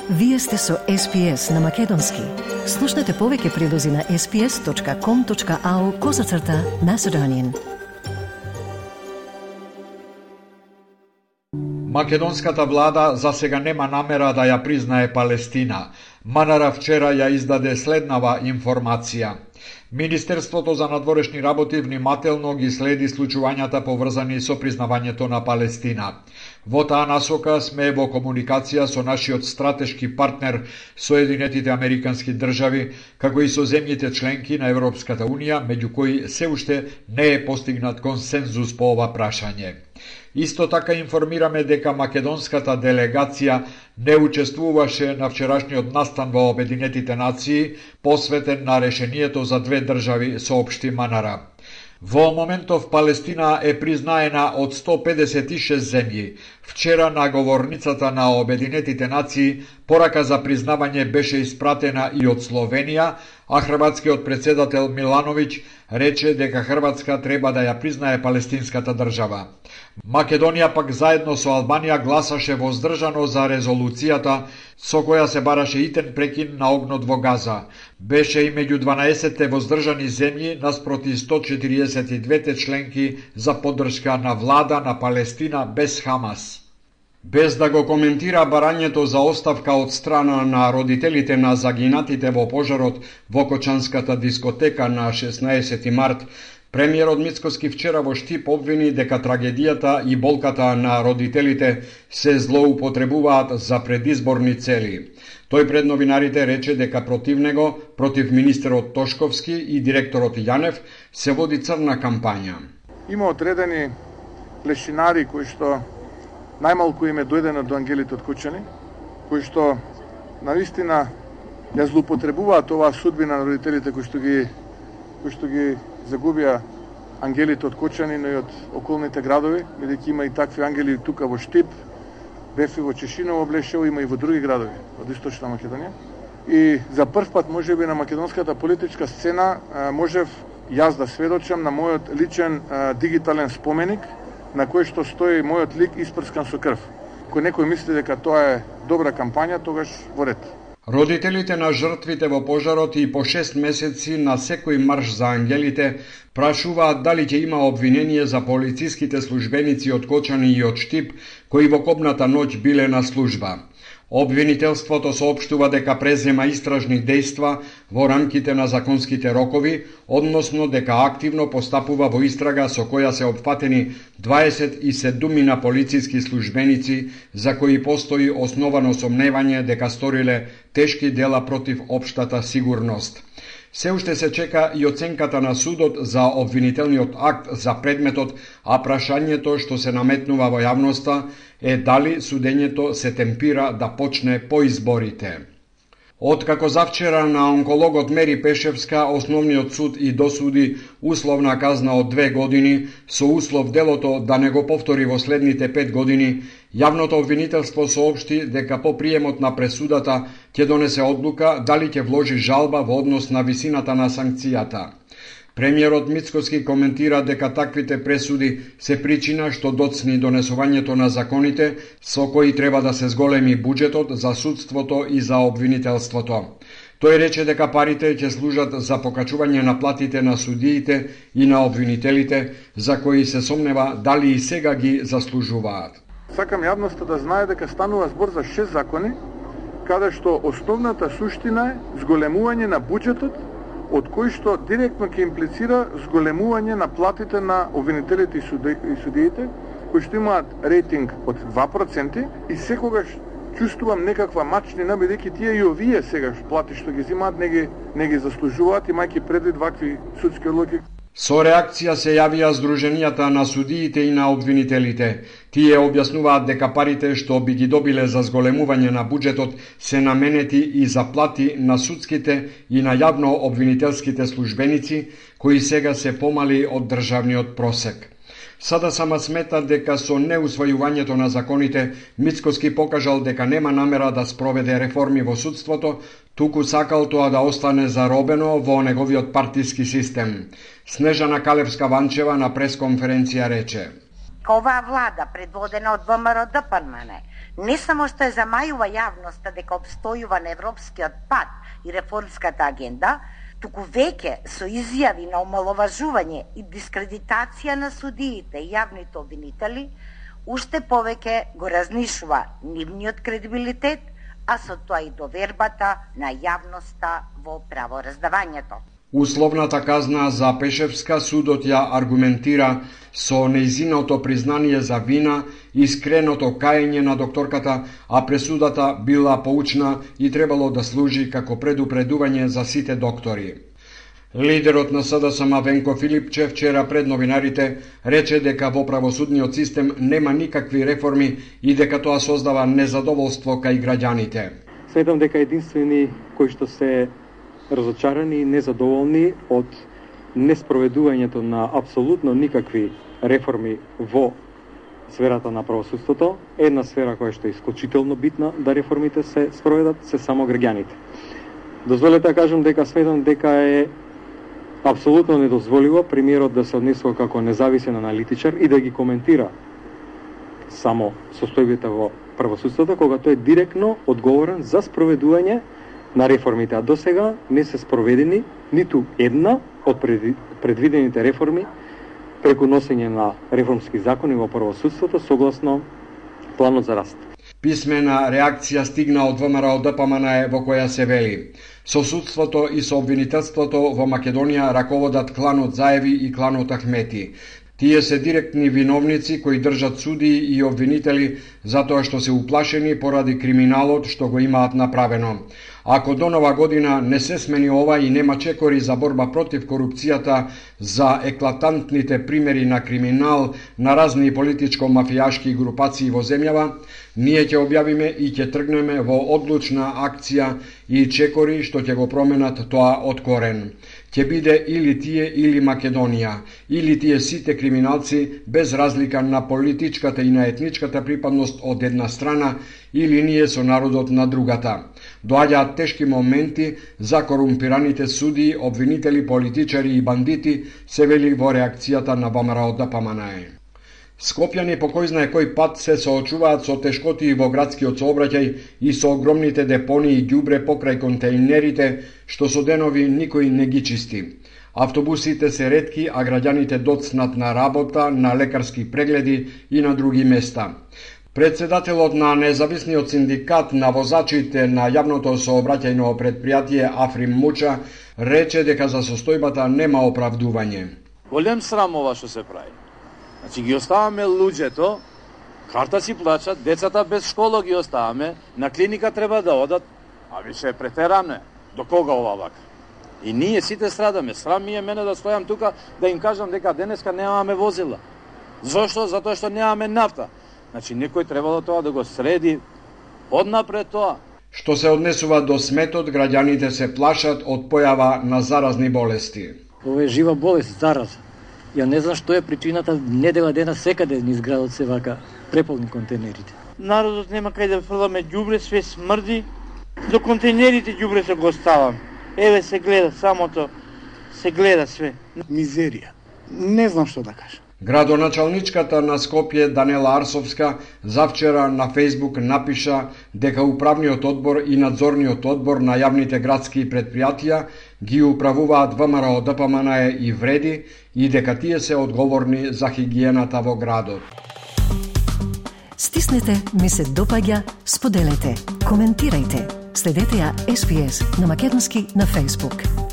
Вие сте со SPS на Македонски. Слушнете повеќе прилози на sps.com.au/Macedonian. Македонската влада за сега нема намера да ја признае Палестина. Манара вчера ја издаде следнава информација. Министерството за надворешни работи внимателно ги следи случувањата поврзани со признавањето на Палестина. Во таа насока сме во комуникација со нашиот стратешки партнер Соединетите Американски држави, како и со земјите членки на Европската Унија, меѓу кои се уште не е постигнат консензус по ова прашање. Исто така информираме дека македонската делегација не учествуваше на вчерашниот настан во Обединетите нации, посветен на решението за две држави, соопшти Манара. Во моментов Палестина е признаена од 156 земји. Вчера на говорницата на Обединетите нации порака за признавање беше испратена и од Словенија, а хрватскиот председател Милановиќ рече дека Хрватска треба да ја признае палестинската држава. Македонија пак заедно со Албанија гласаше воздржано за резолуцијата со која се бараше итен прекин на огнот во Газа. Беше и меѓу 12 воздржани земји наспроти 142 членки за поддршка на влада на Палестина без Хамас. Без да го коментира барањето за оставка од страна на родителите на загинатите во пожарот во Кочанската дискотека на 16 март, премиерот Мицкоски вчера во Штип обвини дека трагедијата и болката на родителите се злоупотребуваат за предизборни цели. Тој пред новинарите рече дека против него, против министерот Тошковски и директорот Јанев се води црна кампања. Има одредени лешинари кои што најмалку им е дојдено до ангелите од Кочани, кои што навистина ја злоупотребуваат оваа судбина на родителите кои што ги загубија ангелите од Кочани, но и од околните градови, бидејќи има и такви ангели тука во Штип, бев и во Чешиново, Блешево, има и во други градови од Источна Македонија. И за прв пат можеби на македонската политичка сцена можев јас да сведочам на мојот личен дигитален споменик на кој што стои мојот лик испрскан со крв. Кој некој мисли дека тоа е добра кампања, тогаш во ред. Родителите на жртвите во пожарот и по 6 месеци на секој марш за ангелите прашуваат дали ќе има обвинение за полициските службеници од Кочани и од Штип кои во кобната ноќ биле на служба. Обвинителството соопштува дека презема истражни дејства во рамките на законските рокови, односно дека активно постапува во истрага со која се опфатени 27 полициски службеници за кои постои основано сомневање дека сториле тешки дела против општата сигурност. Се уште се чека и оценката на судот за обвинителниот акт за предметот, а прашањето што се наметнува во јавноста е дали судењето се темпира да почне по изборите. Откако завчера на онкологот Мери Пешевска основниот суд и досуди условна казна од 2 години со услов делото да не го повтори во следните 5 години, јавното обвинителство соопшти дека по приемот на пресудата ќе донесе одлука дали ќе вложи жалба во однос на висината на санкцијата. Премиерот Мицкоски коментира дека таквите пресуди се причина што доцни донесувањето на законите со кои треба да се зголеми буџетот за судството и за обвинителството. Тој рече дека парите ќе служат за покачување на платите на судиите и на обвинителите, за кои се сомнева дали и сега ги заслужуваат. Сакам јавноста да знае дека станува збор за 6 закони, каде што основната суштина е зголемување на буџетот, од кој што директно ќе имплицира зголемување на платите на обвинителите и судиите, кои што имаат рейтинг од 2% и секогаш чувствувам некаква мачнина, бидејќи тие и овие сегаш плати што ги земаат не ги заслужуваат, имајќи предвид вакви судски одлуки. Со реакција се јавија Сдруженијата на судиите и на обвинителите. Тие објаснуваат дека парите што би ги добиле за зголемување на буџетот се наменети и за плати на судските и на јавно обвинителските службеници, кои сега се помали од државниот просек. Сада сама смета дека со неусвојувањето на законите Мицкоски покажал дека нема намера да спроведе реформи во судството, туку сакал тоа да остане заробено во неговиот партиски систем. Снежана Калевска-Ванчева на пресконференција рече: Оваа влада, предводена од ВМРО ДПМН, Не само што е замајува јавноста дека обстојува на европскиот пат и реформската агенда, туку веќе со изјави на омаловажување и дискредитација на судиите и јавните обвинители, уште повеќе го разнишува нивниот кредибилитет, а со тоа и довербата на јавноста во правораздавањето. Условната казна за Пешевска судот ја аргументира со нејзиното признание за вина и искреното каење на докторката, а пресудата била поучна и требало да служи како предупредување за сите доктори. Лидерот на СДСМ Венко Филипче вчера пред новинарите рече дека во правосудниот систем нема никакви реформи и дека тоа создава незадоволство кај граѓаните. Сметам дека единствени кои што се разочарани и незадоволни од неспроведувањето на апсолутно никакви реформи во сферата на правосудството, една сфера која што е исклучително битна да реформите се спроведат, се само граѓаните. Дозволете да кажам дека сметам дека е апсолутно недозволиво премиерот да се однесува како независен аналитичар и да ги коментира само состојбите во правосудството, кога тој е директно одговорен за спроведување на реформите, а до сега не се спроведени ниту една од предвидените реформи преку носење на реформски закони во правосудството согласно планот за раст. Писмена реакција стигна од ВМРО ДПМН во која се вели: со судството и со обвинителството во Македонија раководат кланот Заеви и кланот Ахмети. Тие се директни виновници кои држат судии и обвинители затоа што се уплашени поради криминалот што го имаат направено. Ако до нова година не се смени ова и нема чекори за борба против корупцијата, за еклатантните примери на криминал на разни политичко-мафијашки групации во земјава, ние ќе објавиме и ќе тргнеме во одлучна акција и чекори што ќе го променат тоа од корен. Ќе биде или тие или Македонија, или тие сите криминалци без разлика на политичката и на етничката припадност од една страна, или ние со народот на другата. Доаѓаат тешки моменти за корумпираните судии, обвинители, политичари и бандити, се вели во реакцијата на ВМРО ДПМН. Скопјани по кој знае кој пат се соочуваат со тешкоти во градскиот сообраќај и со огромните депони и ѓубре покрај контејнерите, што со денови никој не ги чисти. Автобусите се ретки, а граѓаните доцнат на работа, на лекарски прегледи и на други места. Председателот на независниот синдикат на возачите на јавното сообраќајно предпријатие Африм Муча рече дека за состојбата нема оправдување. Голем срам ова што се прави. Значи ги оставаме луѓето, карта си плачат, децата без школа ги оставаме, на клиника треба да одат, а више е претеране. До кога ова вака? И ние сите страдаме. Срам ми е мене да стојам тука да им кажам дека денеска немаме возила. Зошто? Затоа што немаме нафта. Значи некој требало тоа да го среди однапред тоа. Што се однесува до сметот, граѓаните се плашат од појава на заразни болести. Ова е жива болест, зараза. Ја не знам што е причината, недела дена секаде низ градот се вака преполни контейнерите. Народот нема кај да фрламе ѓубре, све смрди. До контейнерите ѓубре се го оставам. Еве се гледа самото, се гледа све. Мизерија. Не знам што да кажам. Градоначалничката на Скопје Данела Арсовска завчера на Фејсбук напиша дека управниот одбор и надзорниот одбор на јавните градски предпријатија ги управуваат ВМРО ДПМН и вреди и дека тие се одговорни за хигиената во градот. Стиснете, ми се допаѓа, споделете, коментирајте. Следете ја SPS на Македонски на Facebook.